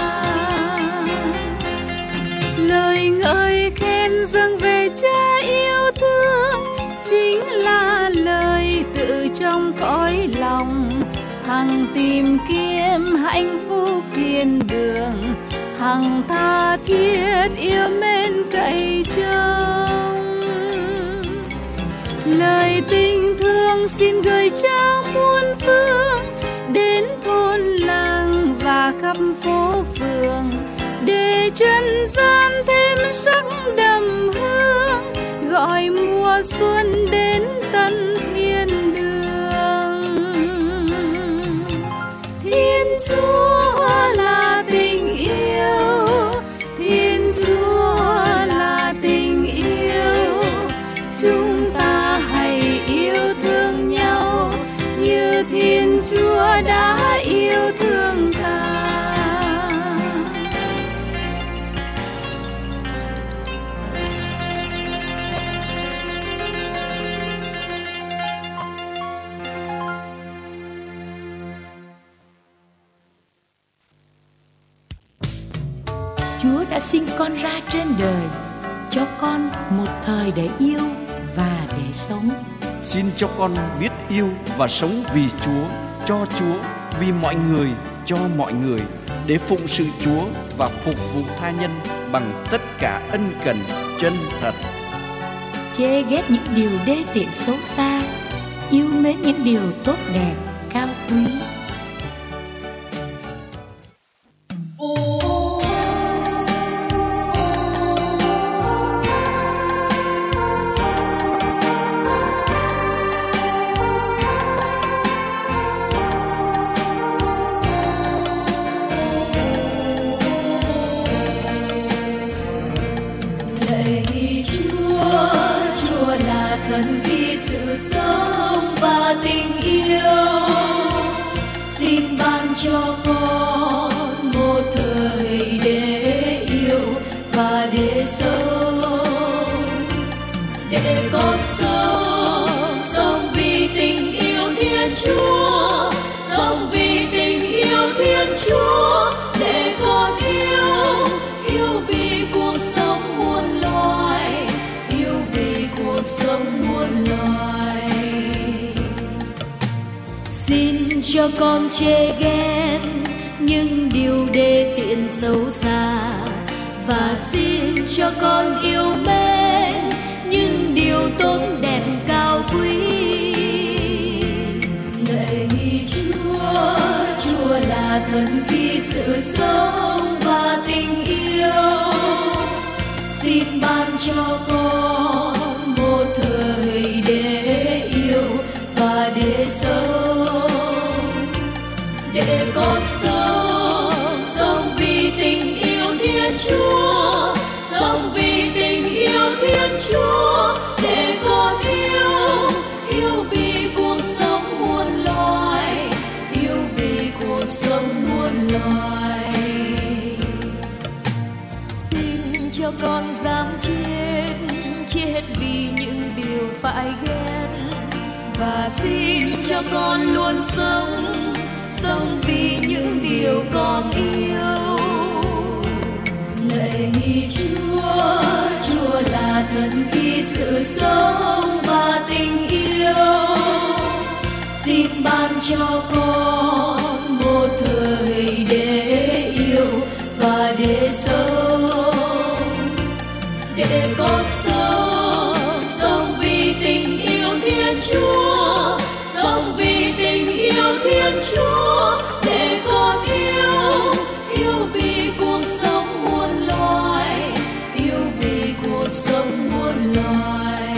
Lời ngợi khen dâng về Cha yêu thương chính là lời tự trong cõi lòng. Hằng tìm kiếm hạnh phúc thiên đường, hằng tha thiết yêu mến cậy trông. Lời tình thương xin gửi trao muôn phương, đến thôn làng và khắp phố phường, để chân gian thêm sắc đậm hương, gọi mùa xuân đến tận thiên đường. Thiên Chúa là tình yêu, Thiên Chúa là tình yêu. Chúng ta yêu thương ta. Chúa đã sinh con ra trên đời, cho con một thời để yêu và để sống. Xin cho con biết yêu và sống vì Chúa, cho Chúa, vì mọi người, cho mọi người, để phụng sự Chúa và phục vụ tha nhân bằng tất cả ân cần chân thật. Chê ghét những điều đê tiện xấu xa, yêu mến những điều tốt đẹp, cao quý. Thần khi sự sống và tình yêu, xin ban cho con một thời để yêu và để sống, để con sống vì tình yêu Thiên Chúa, sống vì tình yêu Thiên Chúa, để con yêu vì cuộc sống muôn loài, yêu vì cuộc sống muôn loài. Xin cho con chê ghét những điều đê tiện xấu xa, và xin cho con yêu mến những điều tốt đẹp cao quý. Lạy Chúa, Chúa là thần khi sự sống và tình yêu, xin ban cho con một thời để yêu và để sống, để con sống vì tình yêu Thiên Chúa, sống vì tình yêu Thiên Chúa, để con yêu vì cuộc sống muôn loài, yêu vì cuộc sống muôn loài. Xin cho con dám chết vì những điều phải ghét, và xin cho con luôn sống vì những điều con yêu. Lạy Chúa, Chúa là thần khi sự sống và tình yêu, xin ban cho con một thời để yêu và để sống, để con sống vì tình yêu Thiên Chúa, sống vì tình yêu Thiên Chúa, để con yêu vì cuộc sống muôn loài, yêu vì cuộc sống muôn loài.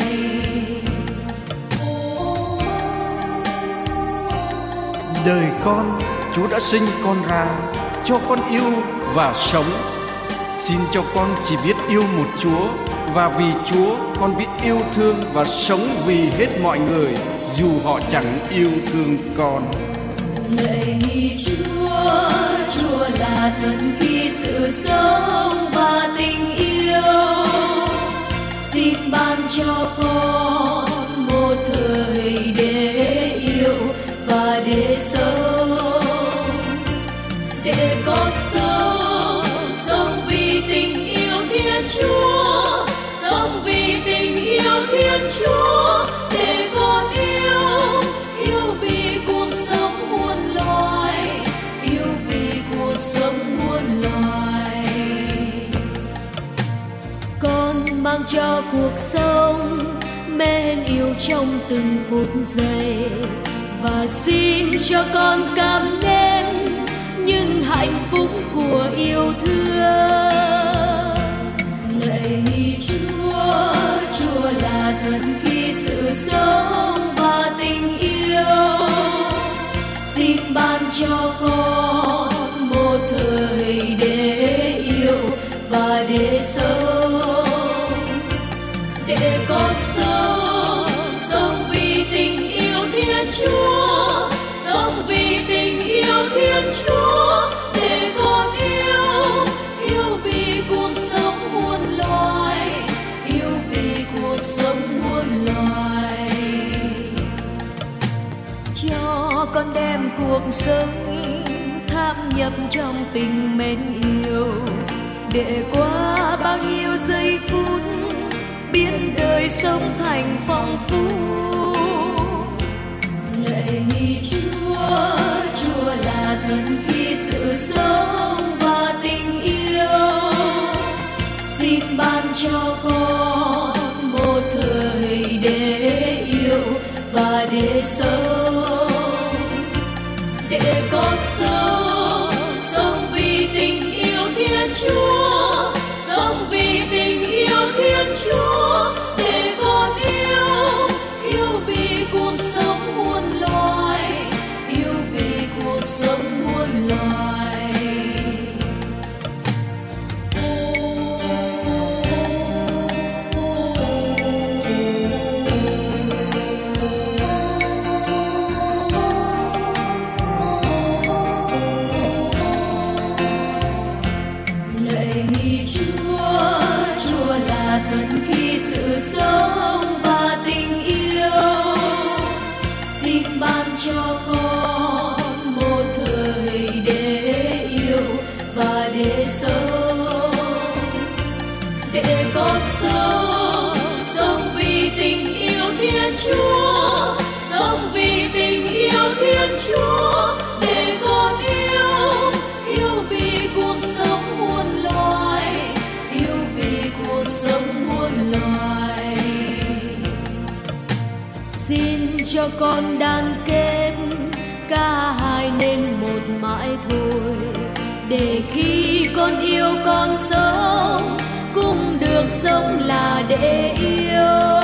Đời con, Chúa đã sinh con ra, cho con yêu và sống. Xin cho con chỉ biết yêu một Chúa, và vì Chúa con biết yêu thương và sống vì hết mọi người, dù họ chẳng yêu thương con. Lạy Chúa, Chúa là thần khi sự sống và tình yêu, xin ban cho con một thời để yêu và để sống, để con sống vì tình yêu Thiên Chúa, sống vì tình yêu Thiên Chúa, để con yêu vì cuộc sống muôn loài, yêu vì cuộc sống muôn loài. Con mang cho cuộc sống mến yêu trong từng phút giây, và xin cho con cảm nếm những hạnh phúc của yêu thương. Lạy Chúa, Chúa là thần khi sự sống và tình yêu, xin ban cho con một thời để yêu và để sống, để con sống vì tình yêu Thiên Chúa, sống vì tình yêu Thiên Chúa, để con yêu vì cuộc sống muôn loài, yêu vì cuộc sống muôn loài. Cho con đem cuộc sống thâm nhập trong tình mến yêu, để qua bao nhiêu giây phút biến đời sống thành phong phú. Lạy Chúa, Chúa là thần khi sự sống và tình yêu, xin ban cho con một thời để yêu và để sống, để con sống vì tình yêu Thiên Chúa, sống vì tình yêu Thiên Chúa, để con yêu vì cuộc sống muôn loài, yêu vì cuộc sống muôn loài. Lạy Chúa, Chúa là thần khi sự sống và tình yêu, xin ban cho con một thời để yêu và để sống, để con sống vì tình yêu Thiên Chúa, sống vì tình yêu Thiên Chúa, để con yêu vì cuộc sống muôn loài, yêu vì cuộc sống muôn loài. Xin cho con đan kết cả hai nên một mãi thôi, để khi con yêu con sống cũng được sống là để yêu.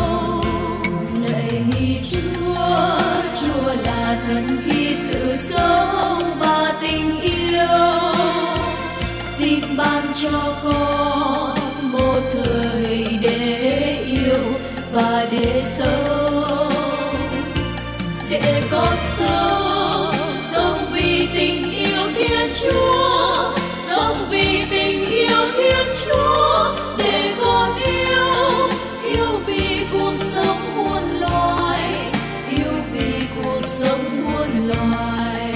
Lạy Chúa, Chúa là thần khi sự sống và tình yêu, xin ban cho con một thời để yêu và để sống, để con sống vì tình yêu Thiên Chúa, sống vì tình yêu Thiên Chúa, để con yêu vì cuộc sống muôn loài, yêu vì cuộc sống muôn loài.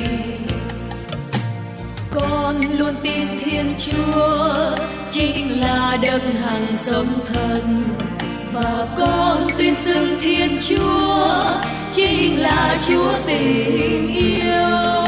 Con luôn tin Thiên Chúa chính là đấng hằng sống thần, và con tuyên xưng Thiên Chúa chính là Chúa tình yêu.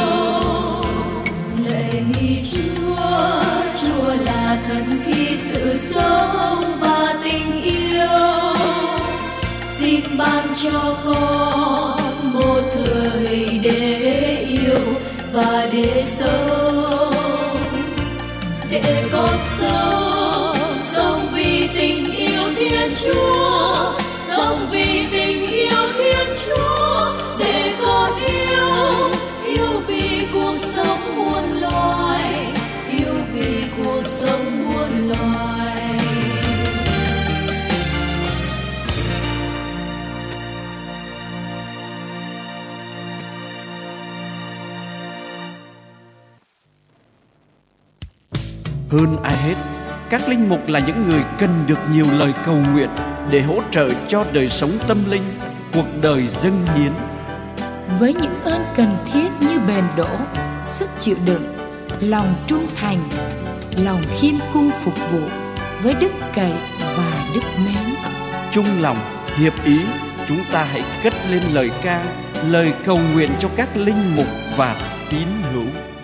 Lạy Chúa, Chúa là thần khi sự sống và tình yêu, xin ban cho con một thời để yêu và để sống, để con sống vì tình yêu Thiên Chúa, sống vì tình yêu Thiên Chúa, để con yêu vì cuộc sống muôn loài, yêu vì cuộc sống muôn loài. Hơn ai hết, các linh mục là những người cần được nhiều lời cầu nguyện để hỗ trợ cho đời sống tâm linh, cuộc đời dâng hiến. Với những ơn cần thiết như bền đỗ, sức chịu đựng, lòng trung thành, lòng khiêm cung phục vụ với đức cậy và đức mến, chung lòng, hiệp ý, chúng ta hãy cất lên lời ca, lời cầu nguyện cho các linh mục và tín hữu.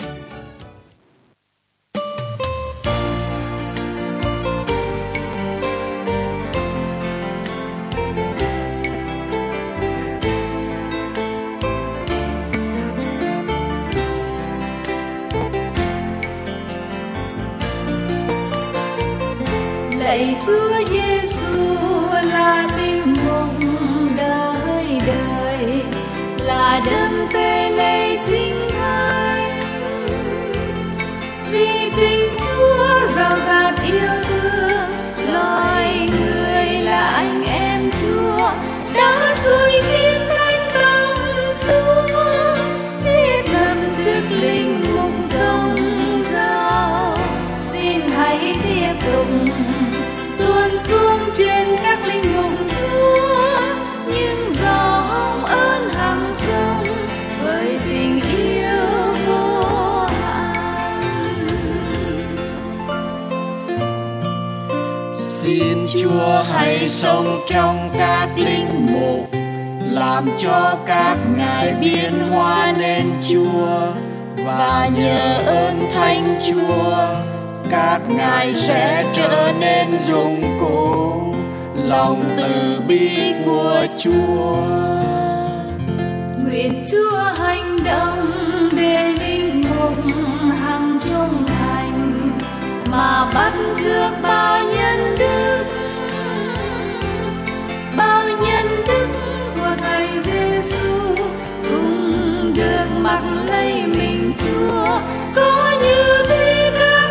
Lạy Chúa Giêsu là linh mục đời đời, là đấng tế lễ chính thánh. Vì tình Chúa rào rạt yêu thương, loài người là anh em Chúa, đã xui khiến thánh tâm Chúa thiết lập xuống trên các linh mục Chúa, những gió hồng ơn hằng sống với tình yêu vô hạn. Xin Chúa hãy sống trong các linh mục, làm cho các ngài biến hóa nên Chúa, và nhờ ơn Thánh Chúa, các ngài sẽ trở nên dụng cụ lòng từ bi của Chúa. Nguyện Chúa hành động để linh mục hằng trung thành, mà bắt chước bao nhân đức của Thầy Giêsu, cùng được mặc lấy mình Chúa. Có như thế các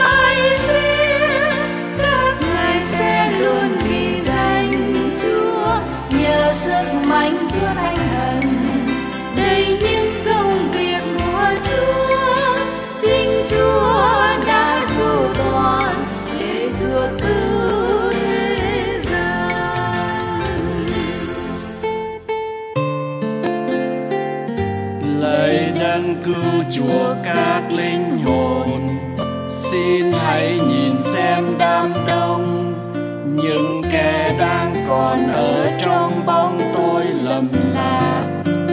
ngài sẽ luôn vì danh Chúa, nhờ sức mạnh Chúa Thánh Thần đầy những công việc của Chúa. Chính Chúa đã chu toàn để Chúa cứu thế gian. Lạy Đấng cứu Chúa các linh hồn, xin hãy nhìn xem đám đông những kẻ đang còn ở trong bóng tối lầm lạc.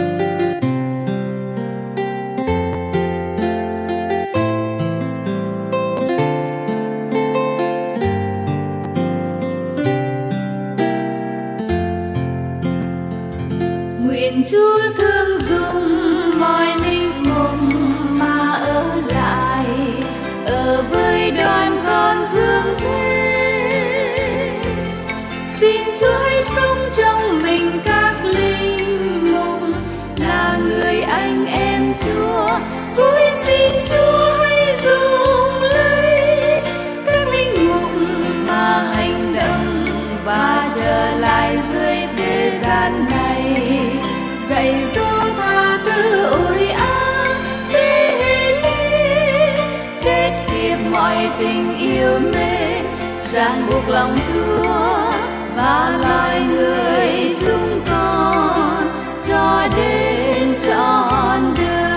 Nguyện Chúa thương dùng mọi linh mục mà ở lại, ở với đoàn con dương thế. Xin Chúa hãy sống trong mình các linh mục, là người anh em Chúa. Cuối xin Chúa hãy dùng lấy các linh mục mà hành động và trở lại dưới thế gian này, dạy dỗ tha thứ ủi ác thế hệ, kết hiệp mọi tình yêu mến, ràng buộc lòng Chúa và loài người chúng con cho đến trọn đời.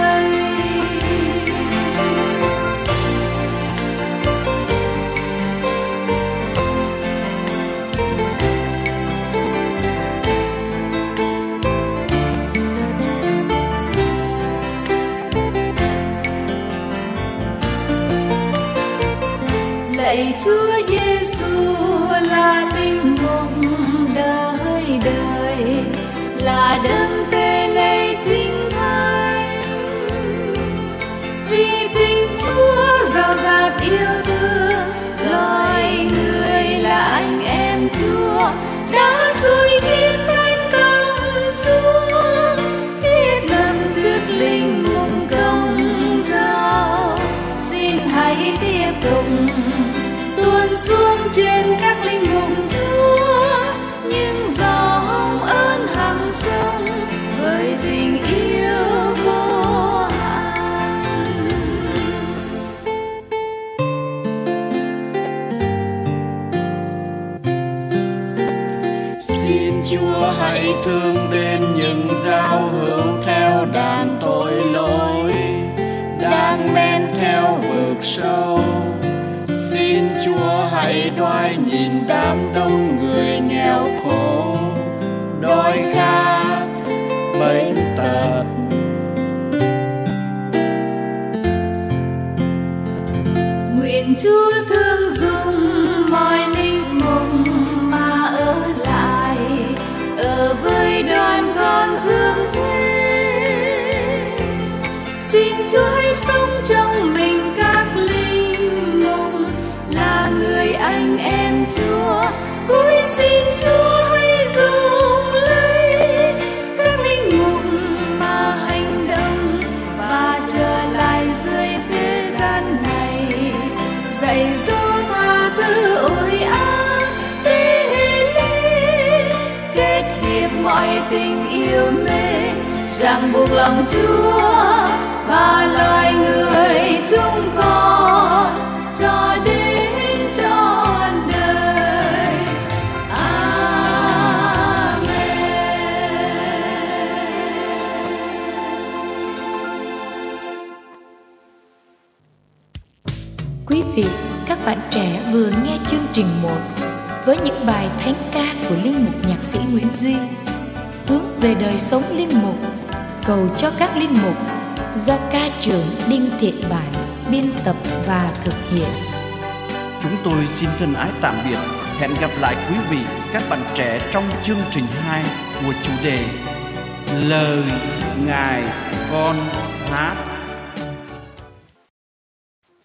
Lạy Chúa Giêsu là linh mục đời đời, là đấng tế lễ chính thánh. Vì tình Chúa giàu dạt yêu thương, loài người là anh em Chúa, đã xui khiến thánh tâm Chúa, thiết lập chức linh mục công giáo. Xin hãy tiếp tục tuôn xuống trên các linh mục Chúa, những gió hồng ơn hằng sống với tình yêu vô hạn. Xin Chúa hãy thương đến những giao hữu theo đàn tội lỗi, đang men theo vực sâu. Xin Chúa hãy đoái nhìn đám đông người nghèo khổ, đói khát, bệnh tật. Nguyện Chúa thương dùng mọi linh mục mà ở lại, ở với đoàn con dương thế. Xin Chúa hãy sống trong mình các linh mục, là người anh em Chúa. Cuối xin Chúa hãy dùng lấy các linh mục mà hành động và trở lại dưới thế gian này, dạy dỗ tha thứ ủi ác thế hệ, kết hiệp mọi tình yêu mến, ràng buộc lòng Chúa và loài người chúng con cho đến trọn đời. vị, các bạn trẻ vừa nghe chương trình 1 với những bài thánh ca của linh mục nhạc sĩ Nguyễn Duy, hướng về đời sống linh mục, cầu cho các linh mục, do ca trưởng Đinh Thiện Bản biên tập và thực hiện. Chúng tôi xin thân ái tạm biệt. Hẹn gặp lại quý vị, các bạn trẻ trong chương trình 2 của chủ đề Lời Ngài Con Hát.